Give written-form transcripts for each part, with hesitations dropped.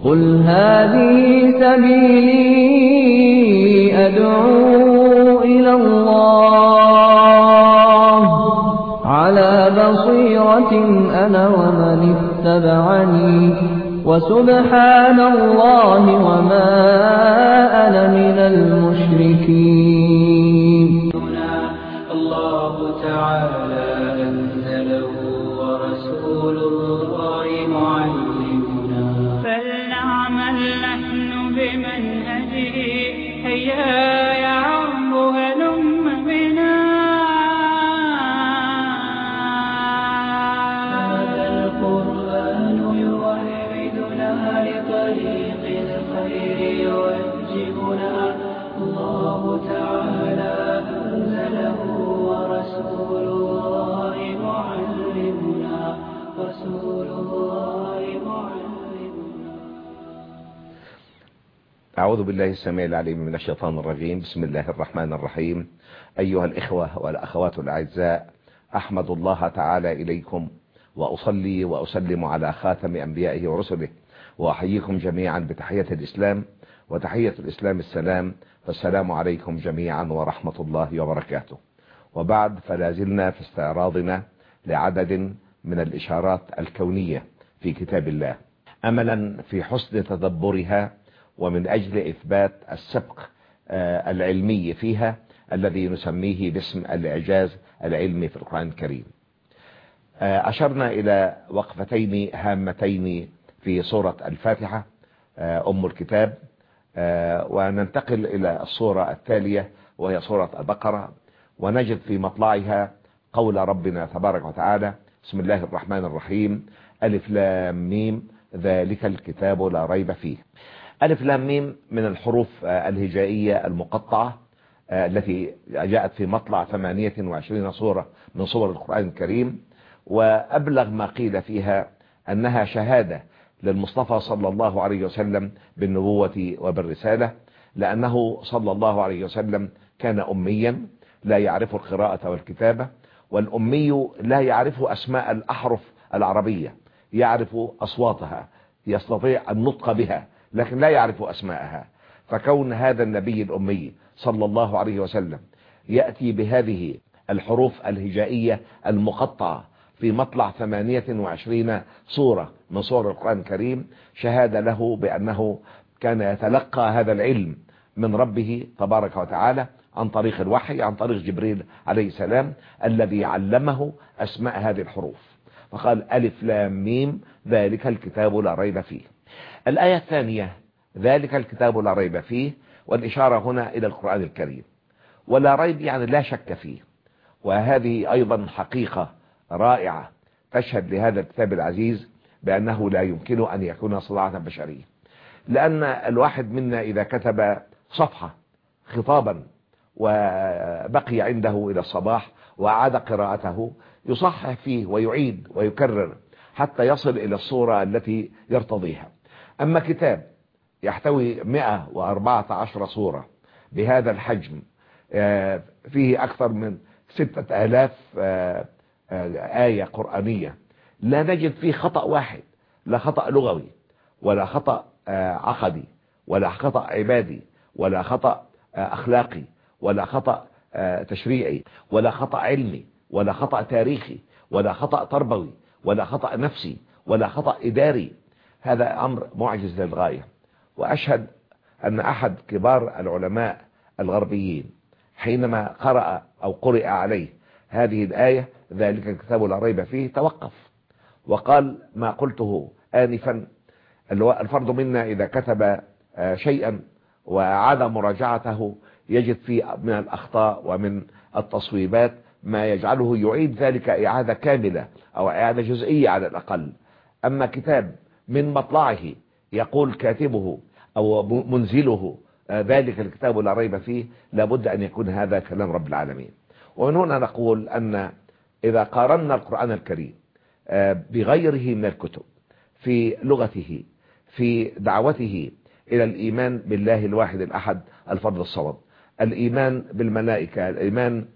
قل هذه سبيلي أدعو إلى الله على بصيرة أنا ومن اتبعني وسبحان الله وما أنا من المشركين. الله تعالى أنزله ورسول الله معلمنا، فلنعمل نحن بمنهجه. هيا يا عم هلم بنا، هذا القرآن يوحدنا لطريق الخير يوجهنا. الله تعالى أنزله ورسول الله معلمنا، رسول الله معلمنا. أعوذ بالله السميع العليم من الشيطان الرجيم. بسم الله الرحمن الرحيم. أيها الإخوة والأخوات الأعزاء، أحمد الله تعالى إليكم وأصلي وأسلم على خاتم أنبيائه ورسله، وأحييكم جميعا بتحية الإسلام، وتحية الإسلام السلام، فالسلام عليكم جميعا ورحمة الله وبركاته. وبعد، فلا زلنا في استعراضنا لعدد من الإشارات الكونية في كتاب الله، أملا في حسن تدبرها ومن أجل إثبات السبق العلمي فيها الذي نسميه باسم الإعجاز العلمي في القرآن الكريم. أشرنا إلى وقفتين هامتين في سورة الفاتحة أم الكتاب، وننتقل إلى السورة التالية وهي سورة البقرة، ونجد في مطلعها قول ربنا تبارك وتعالى: بسم الله الرحمن الرحيم، ألف لام ميم ذلك الكتاب لا ريب فيه. ألف لام ميم من الحروف الهجائية المقطعة التي جاءت في مطلع 28 سورة من سور القرآن الكريم، وأبلغ ما قيل فيها أنها شهادة للمصطفى صلى الله عليه وسلم بالنبوة وبالرسالة، لأنه صلى الله عليه وسلم كان أميا لا يعرف القراءة والكتابة، والأمي لا يعرف أسماء الأحرف العربية، يعرف أصواتها، يستطيع النطق بها لكن لا يعرف أسماءها. فكون هذا النبي الأمي صلى الله عليه وسلم يأتي بهذه الحروف الهجائية المقطعة في مطلع 28 سورة من سور القرآن الكريم شهادة له بأنه كان يتلقى هذا العلم من ربه تبارك وتعالى عن طريق الوحي، عن طريق جبريل عليه السلام الذي علمه أسماء هذه الحروف. فقال ألف لام ميم ذلك الكتاب لا ريب فيه. الآية الثانية ذلك الكتاب لا ريب فيه، والإشارة هنا إلى القرآن الكريم، ولا ريب يعني لا شك فيه، وهذه أيضا حقيقة رائعة تشهد لهذا الكتاب العزيز بأنه لا يمكن أن يكون صناعة بشرية، لأن الواحد منا إذا كتب صفحة خطابا وبقي عنده إلى الصباح وأعاد قراءته يصحح فيه ويعيد ويكرر حتى يصل إلى الصورة التي يرتضيها. أما كتاب يحتوي 114 صورة بهذا الحجم، فيه أكثر من 6000 آية قرآنية، لا نجد فيه خطأ واحد، لا خطأ لغوي ولا خطأ عقدي ولا خطأ عبادي ولا خطأ أخلاقي ولا خطأ تشريعي ولا خطأ علمي ولا خطأ تاريخي ولا خطأ تربوي ولا خطأ نفسي ولا خطأ إداري. هذا أمر معجز للغاية. وأشهد أن أحد كبار العلماء الغربيين حينما قرأ أو قرئ عليه هذه الآية ذلك الكتاب لا ريب فيه توقف وقال ما قلته آنفا: الفرد منا إذا كتب شيئا وعاد مراجعته يجد فيه من الأخطاء ومن التصويبات ما يجعله يعيد ذلك إعادة كاملة أو إعادة جزئية على الأقل. أما كتاب من مطلعه يقول كاتبه أو منزله ذلك الكتاب لا ريب فيه، لابد أن يكون هذا كلام رب العالمين. ومن هنا نقول أن إذا قارنا القرآن الكريم بغيره من الكتب في لغته، في دعوته إلى الإيمان بالله الواحد الأحد الفرد الصمد، الإيمان بالملائكة، الإيمان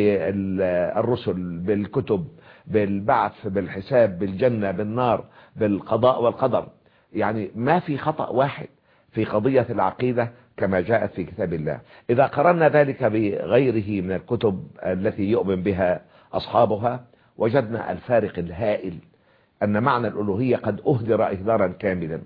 بالرسل، بالكتب، بالبعث، بالحساب، بالجنة، بالنار، بالقضاء والقدر، يعني ما في خطأ واحد في قضية العقيدة كما جاءت في كتاب الله. إذا قرنا ذلك بغيره من الكتب التي يؤمن بها أصحابها وجدنا الفارق الهائل، أن معنى الألوهية قد أهدر إهدارا كاملا.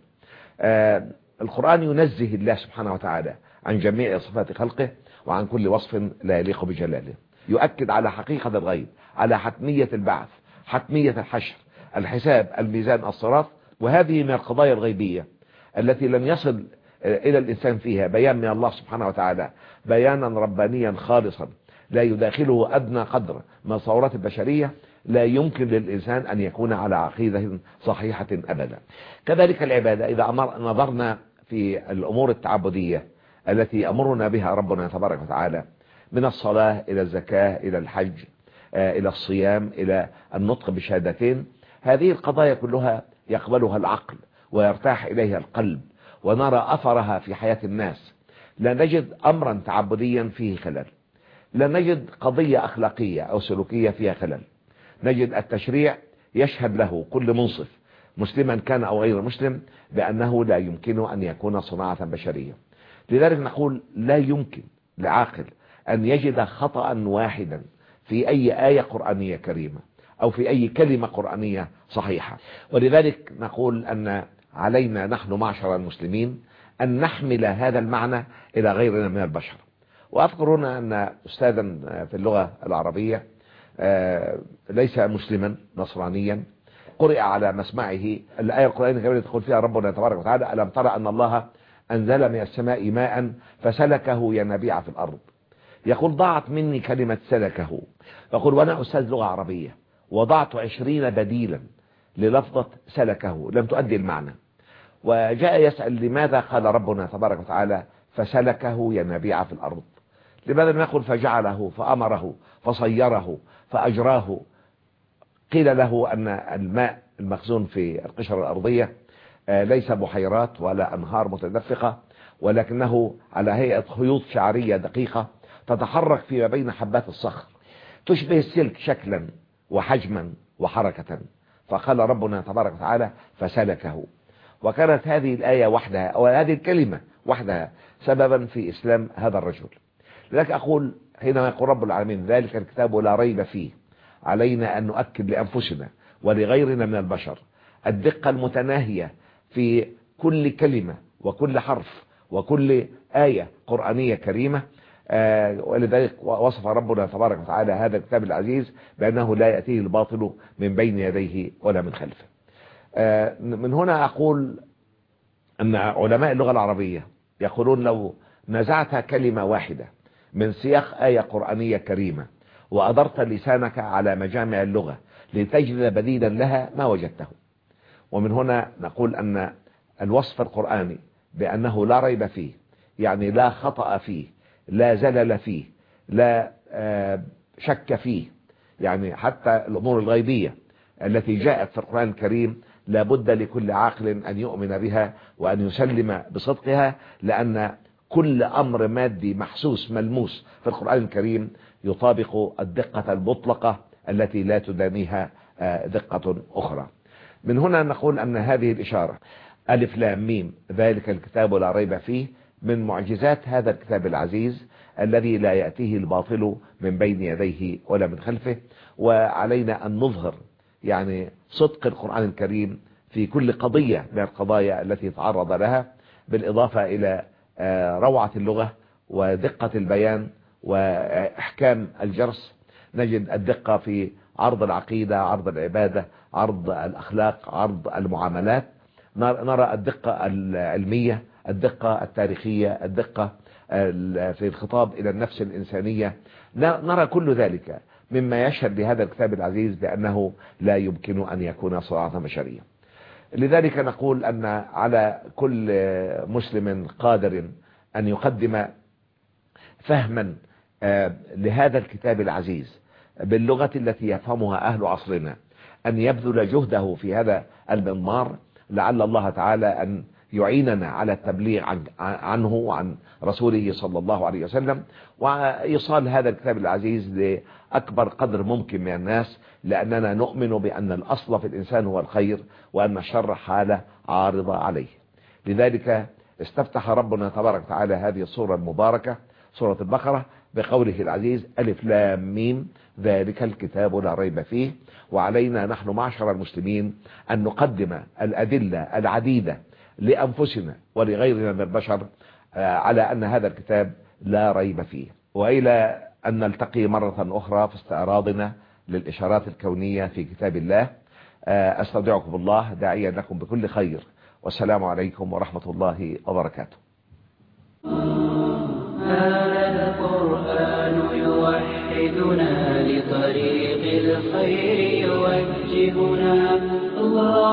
القرآن ينزه الله سبحانه وتعالى عن جميع صفات خلقه وعن كل وصف لا يليق بجلاله، يؤكد على حقيقة الغيب، على حتمية البعث، حتمية الحشر، الحساب، الميزان، الصراط. وهذه من القضايا الغيبية التي لم يصل إلى الإنسان فيها بيان من الله سبحانه وتعالى، بيانا ربانيا خالصا لا يداخله أدنى قدر من ثورات البشرية، لا يمكن للإنسان أن يكون على عقيدة صحيحة أبدا. كذلك العبادة، إذا نظرنا في الأمور التعبدية التي أمرنا بها ربنا تبارك وتعالى، من الصلاة إلى الزكاة إلى الحج إلى الصيام إلى النطق بشهادتين، هذه القضايا كلها يقبلها العقل ويرتاح إليها القلب ونرى أثرها في حياة الناس. لا نجد أمرا تعبديا فيه خلل، لا نجد قضية أخلاقية أو سلوكية فيها خلل. نجد التشريع يشهد له كل منصف مسلما كان أو غير مسلم بأنه لا يمكن أن يكون صناعة بشرية. لذلك نقول لا يمكن لعاقل أن يجد خطأ واحدا في أي آية قرآنية كريمة أو في أي كلمة قرآنية صحيحة. ولذلك نقول أن علينا نحن معشر المسلمين أن نحمل هذا المعنى إلى غيرنا من البشر. وأذكر هنا أن أستاذا في اللغة العربية ليس مسلما نصرانيا قرئ على مسمعه الآية القرآنية الكريمة تقول فيها ربنا تبارك وتعالى: ألم ترى أن الله أنزل من السماء ماء فسلكه ينابيع في الأرض. يقول ضاعت مني كلمة سلكه، يقول وأنا أستاذ لغة عربية وضعت 20 بديلا للفظة سلكه لم تؤدي المعنى، وجاء يسأل لماذا قال ربنا تبارك وتعالى فسلكه ينابيع في الأرض؟ لماذا لم يقل فجعله فأمره فصيره فأجراه؟ قيل له أن الماء المخزون في القشرة الأرضية ليس بحيرات ولا أنهار متدفقة، ولكنه على هيئة خيوط شعرية دقيقة تتحرك فيما بين حبات الصخر، تشبه السلك شكلا وحجما وحركة. فقال ربنا تبارك وتعالى فسلكه. وكانت هذه الآية وحدها أو هذه الكلمة وحدها سببا في إسلام هذا الرجل. لذلك أقول حينما يقول رب العالمين ذلك الكتاب لا ريب فيه، علينا أن نؤكد لأنفسنا ولغيرنا من البشر الدقة المتناهية في كل كلمة وكل حرف وكل آية قرآنية كريمة. ولذلك وصف ربنا تبارك وتعالى هذا الكتاب العزيز بأنه لا يأتيه الباطل من بين يديه ولا من خلفه. من هنا أقول أن علماء اللغة العربية يقولون لو نزعت كلمة واحدة من سياق آية قرآنية كريمة وأدرت لسانك على مجامع اللغة لتجد بديلا لها ما وجدته. ومن هنا نقول أن الوصف القرآني بأنه لا ريب فيه، يعني لا خطأ فيه، لا زلل فيه، لا شك فيه، يعني حتى الأمور الغيبية التي جاءت في القرآن الكريم لا بد لكل عاقل أن يؤمن بها وأن يسلم بصدقها، لأن كل أمر مادي محسوس ملموس في القرآن الكريم يطابق الدقة المطلقة التي لا تدانيها دقة أخرى. من هنا نقول أن هذه الإشارة ألف لام ميم ذلك الكتاب لا ريب فيه من معجزات هذا الكتاب العزيز الذي لا يأتيه الباطل من بين يديه ولا من خلفه. وعلينا أن نظهر يعني صدق القرآن الكريم في كل قضية من القضايا التي تعرض لها، بالإضافة إلى روعة اللغة ودقة البيان وإحكام الجرس. نجد الدقة في عرض العقيدة، عرض العبادة، عرض الأخلاق، عرض المعاملات. نرى الدقة العلمية، الدقة التاريخية، الدقة في الخطاب إلى النفس الإنسانية. نرى كل ذلك مما يشهد لهذا الكتاب العزيز بأنه لا يمكن أن يكون صناعة بشرية. لذلك نقول أن على كل مسلم قادر أن يقدم فهما لهذا الكتاب العزيز باللغة التي يفهمها أهل عصرنا أن يبذل جهده في هذا المضمار، لعل الله تعالى أن يعيننا على التبليغ عنه وعن رسوله صلى الله عليه وسلم، وإيصال هذا الكتاب العزيز لأكبر قدر ممكن من الناس، لأننا نؤمن بأن الأصل في الإنسان هو الخير، وأن الشر حالة عارضة عليه. لذلك استفتح ربنا تبارك وتعالى هذه السورة المباركة سورة البقرة بقوله العزيز: ألف لام ميم ذلك الكتاب لا ريب فيه. وعلينا نحن معشر المسلمين أن نقدم الأدلة العديدة لأنفسنا ولغيرنا من البشر على أن هذا الكتاب لا ريب فيه. وإلى أن نلتقي مرة أخرى في استعراضنا للإشارات الكونية في كتاب الله، أستودعكم الله داعيا لكم بكل خير، والسلام عليكم ورحمة الله وبركاته. هذا القرآن يوحدنا لطريق الخير يوجهنا. الله